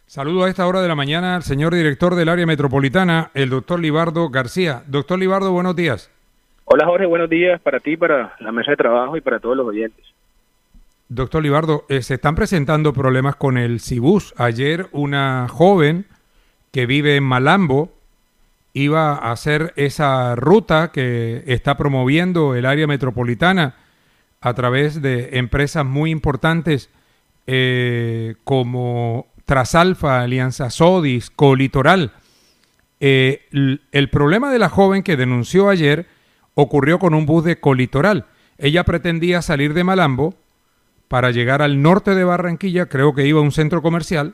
Saludo a esta hora de la mañana al señor director del área metropolitana, el doctor Libardo García. Doctor Libardo, buenos días. Hola Jorge, buenos días para ti, para la mesa de trabajo y para todos los oyentes. Doctor Libardo, se están presentando problemas con el Cibús. Ayer una joven que vive en Malambo iba a hacer esa ruta que está promoviendo el área metropolitana a través de empresas muy importantes como Trasalfa, Alianza Sodis, Colitoral. El problema de la joven que denunció ayer ocurrió con un bus de Colitoral. Ella pretendía salir de Malambo para llegar al norte de Barranquilla, creo que iba a un centro comercial,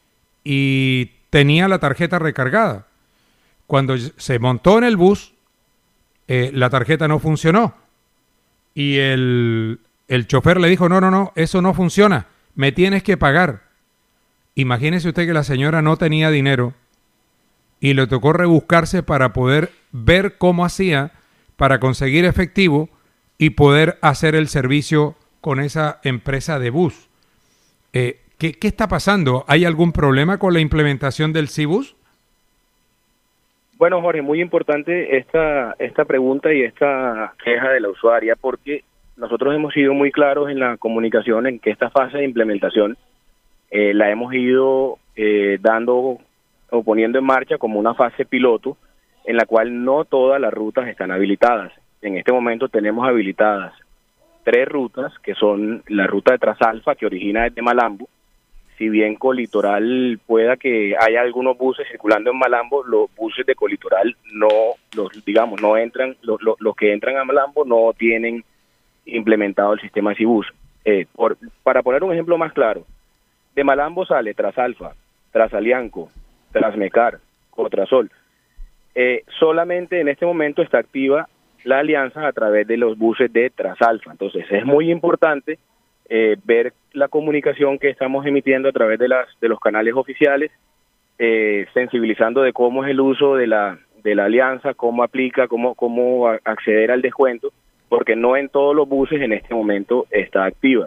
y tenía la tarjeta recargada. Cuando se montó en el bus, la tarjeta no funcionó. Y el chofer le dijo, no, eso no funciona, me tienes que pagar. Imagínese usted que la señora no tenía dinero y le tocó rebuscarse para poder ver cómo hacía para conseguir efectivo y poder hacer el servicio con esa empresa de bus. ¿Qué está pasando? ¿Hay algún problema con la implementación del Cibús? Bueno, Jorge, muy importante esta pregunta y esta queja de la usuaria, porque nosotros hemos sido muy claros en la comunicación en que esta fase de implementación la hemos ido dando o poniendo en marcha como una fase piloto en la cual no todas las rutas están habilitadas. En este momento tenemos habilitadas 3 rutas, que son la ruta de Trasalfa, que origina desde Malambo. Si bien Colitoral pueda que haya algunos buses circulando en Malambo, los buses de Colitoral no entran, los que entran a Malambo no tienen implementado el sistema Cibús. Para poner un ejemplo más claro, de Malambo sale Trasalfa, Trasalianco, Trasmecar, Cotrasol. Solamente en este momento está activa la alianza a través de los buses de Trasalfa. Entonces es muy importante ver la comunicación que estamos emitiendo a través de los canales oficiales, sensibilizando de cómo es el uso de la alianza, cómo aplica, cómo acceder al descuento, porque no en todos los buses en este momento está activa.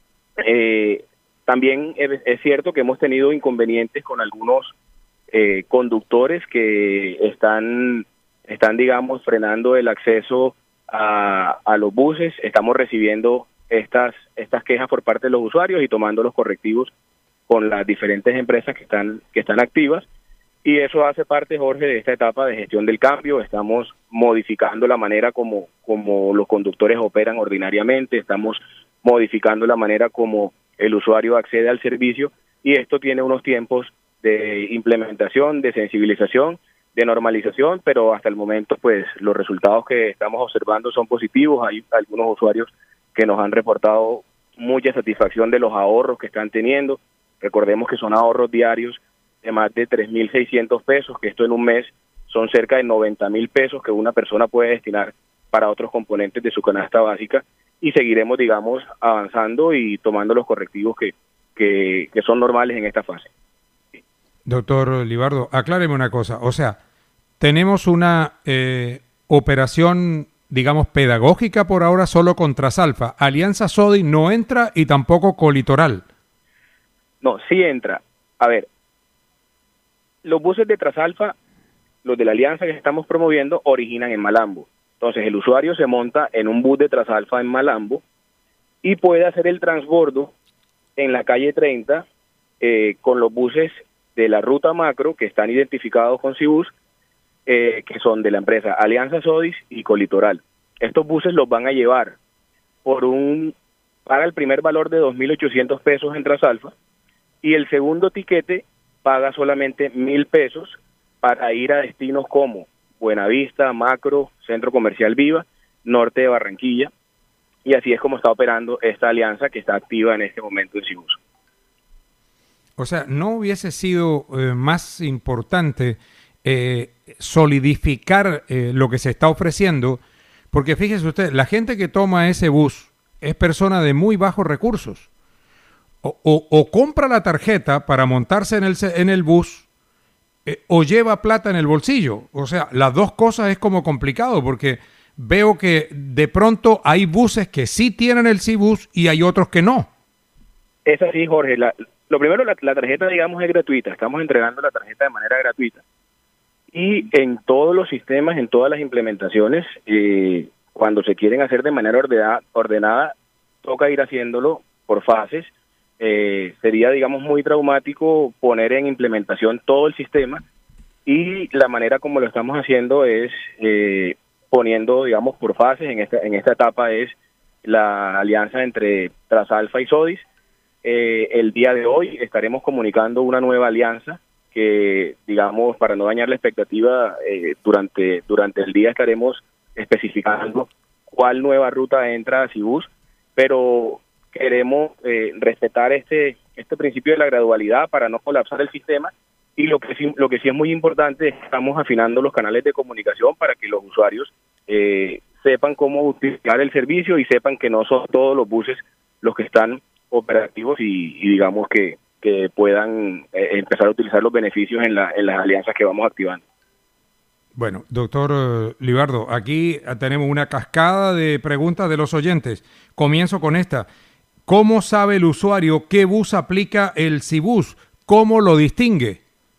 También es cierto que hemos tenido inconvenientes con algunos conductores que están digamos, frenando el acceso a los buses. Estamos recibiendo estas quejas por parte de los usuarios y tomando los correctivos con las diferentes empresas que están activas. Y eso hace parte, Jorge, de esta etapa de gestión del cambio. Estamos modificando la manera como los conductores operan ordinariamente, estamos modificando la manera como el usuario accede al servicio, y esto tiene unos tiempos de implementación, de sensibilización, de normalización, pero hasta el momento pues los resultados que estamos observando son positivos. Hay algunos usuarios que nos han reportado mucha satisfacción de los ahorros que están teniendo. Recordemos que son ahorros diarios de más de 3.600 pesos, que esto en un mes son cerca de 90.000 pesos que una persona puede destinar para otros componentes de su canasta básica, y seguiremos, digamos, avanzando y tomando los correctivos que son normales en esta fase. Doctor Libardo, acláreme una cosa. O sea, tenemos una operación, digamos, pedagógica por ahora solo con Trasalfa. Alianza Sodi no entra y tampoco Colitoral. No, sí entra. A ver, los buses de Trasalfa, los de la alianza que estamos promoviendo, originan en Malambo. Entonces el usuario se monta en un bus de Trasalfa en Malambo y puede hacer el transbordo en la calle 30 con los buses de la ruta macro que están identificados con Cibús, que son de la empresa Alianza Sodis y Colitoral. Estos buses los van a llevar paga el primer valor de 2.800 pesos en Trasalfa, y el segundo tiquete paga solamente 1.000 pesos para ir a destinos como Buenavista, Macro, Centro Comercial Viva, norte de Barranquilla, y así es como está operando esta alianza que está activa en este momento en Cibús. O sea, ¿no hubiese sido más importante solidificar lo que se está ofreciendo? Porque fíjese usted, la gente que toma ese bus es persona de muy bajos recursos. O compra la tarjeta para montarse en el bus, o lleva plata en el bolsillo. O sea, las dos cosas es como complicado, porque veo que de pronto hay buses que sí tienen el Cibús y hay otros que no. Es así, Jorge. Lo primero, la tarjeta, digamos, es gratuita. Estamos entregando la tarjeta de manera gratuita. Y en todos los sistemas, en todas las implementaciones, cuando se quieren hacer de manera ordenada, toca ir haciéndolo por fases. Sería, digamos, muy traumático poner en implementación todo el sistema, y la manera como lo estamos haciendo es poniendo, digamos, por fases. En esta etapa es la alianza entre Trasalfa y Sodis. El día de hoy estaremos comunicando una nueva alianza que, digamos, para no dañar la expectativa, durante el día estaremos especificando cuál nueva ruta entra a Cibus, pero queremos respetar este principio de la gradualidad para no colapsar el sistema. Y lo que sí es muy importante es que estamos afinando los canales de comunicación para que los usuarios sepan cómo utilizar el servicio y sepan que no son todos los buses los que están operativos y digamos que puedan empezar a utilizar los beneficios en las alianzas que vamos activando. Bueno, doctor Libardo, aquí tenemos una cascada de preguntas de los oyentes. Comienzo con esta. ¿Cómo sabe el usuario qué bus aplica el Cibus? ¿Cómo lo distingue?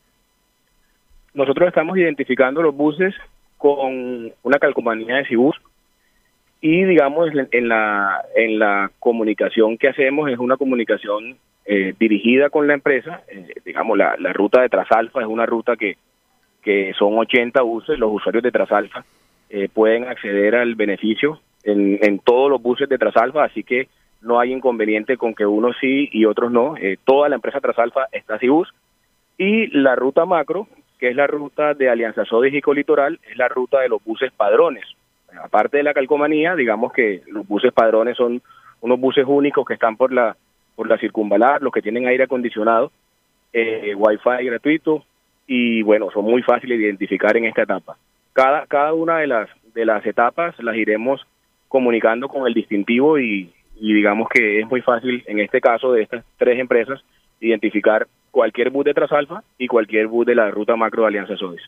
Nosotros estamos identificando los buses con una calcomanía de Cibus, y digamos en la comunicación que hacemos es una comunicación dirigida con la empresa. Digamos la ruta de Trasalfa es una ruta que son 80 buses. Los usuarios de Trasalfa pueden acceder al beneficio en todos los buses de Trasalfa, así que no hay inconveniente con que unos sí y otros no. Toda la empresa Trasalfa está Cibus. Y la ruta macro, que es la ruta de Alianza Sodis y Colitoral, es la ruta de los buses padrones. Aparte de la calcomanía, digamos que los buses padrones son unos buses únicos que están por la circunvalar, los que tienen aire acondicionado, wifi gratuito, y bueno, son muy fáciles de identificar en esta etapa. Cada una de las etapas las iremos comunicando con el distintivo, y digamos que es muy fácil en este caso de estas tres empresas identificar cualquier bus de Trasalfa y cualquier bus de la ruta macro de Alianza Sodis.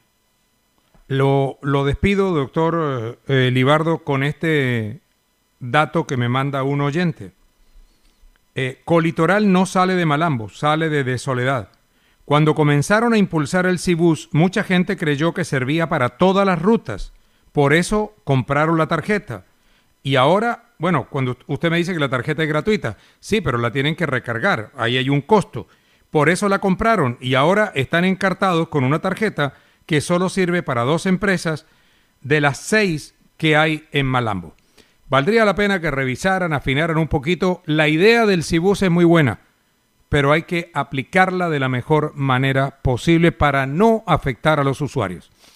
Lo despido, doctor Libardo, con este dato que me manda un oyente. Colitoral no sale de Malambo, sale de Soledad. Cuando comenzaron a impulsar el Cibus, mucha gente creyó que servía para todas las rutas. Por eso compraron la tarjeta. Y ahora, bueno, cuando usted me dice que la tarjeta es gratuita, sí, pero la tienen que recargar, ahí hay un costo. Por eso la compraron y ahora están encartados con una tarjeta que solo sirve para 2 empresas de las 6 que hay en Malambo. Valdría la pena que revisaran, afinaran un poquito. La idea del Cibus es muy buena, pero hay que aplicarla de la mejor manera posible para no afectar a los usuarios.